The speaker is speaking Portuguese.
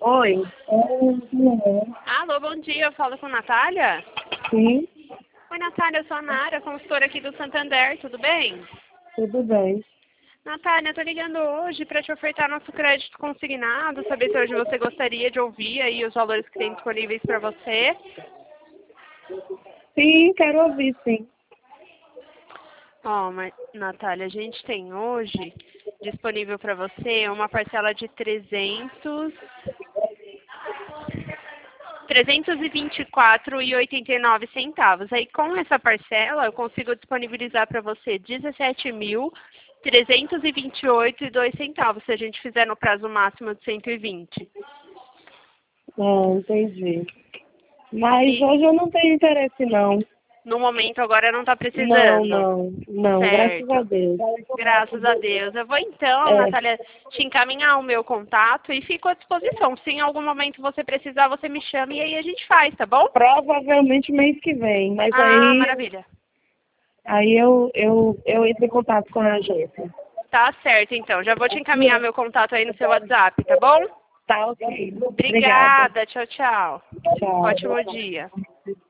Oi. Alô, bom dia, eu falo com a Natália? Sim, Oi, Natália, eu sou a Nara, consultora aqui do Santander, tudo bem? tudo bem. Natália, eu tô ligando hoje para te ofertar nosso crédito consignado, saber se hoje você gostaria de ouvir aí os valores que tem disponíveis para você. Sim, quero ouvir, sim. Ó, mas, Natália, a gente tem hoje disponível para você uma parcela de 324,89 centavos. Aí com essa parcela eu consigo disponibilizar para você 17.328,02 centavos, se a gente fizer no prazo máximo de 120. Entendi. Mas E hoje eu não tenho interesse, não. no momento agora não está Não, precisando. não, não, graças a Certo. Deus. Graças a Deus. Eu vou então, É, Natália, te encaminhar o meu contato e fico à disposição. Se em algum momento você precisar, você me chama e aí a gente faz, tá bom? provavelmente mês que vem, mas Ah, maravilha. aí eu entro em contato com a agência. Tá certo, então. Já vou te encaminhar meu contato aí no seu WhatsApp, tá bom? Tá, ok. Obrigada. Obrigada. Tchau, tchau. Tchau. Ótimo dia.